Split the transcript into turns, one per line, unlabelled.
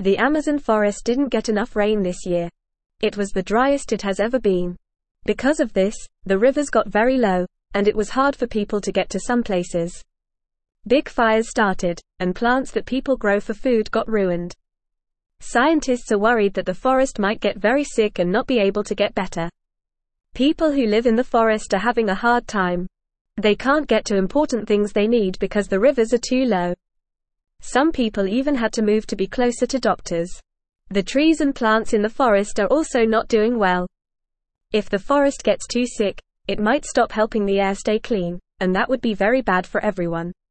The Amazon forest didn't get enough rain this year. It was the driest it has ever been. Because of this, the rivers got very low, and it was hard for people to get to some places. Big fires started, and plants that people grow for food got ruined. Scientists are worried that the forest might get very sick and not be able to get better. People who live in the forest are having a hard time. They can't get to important things they need because the rivers are too low. Some people even had to move to be closer to doctors. The trees and plants in the forest are also not doing well. If the forest gets too sick, it might stop helping the air stay clean, and that would be very bad for everyone.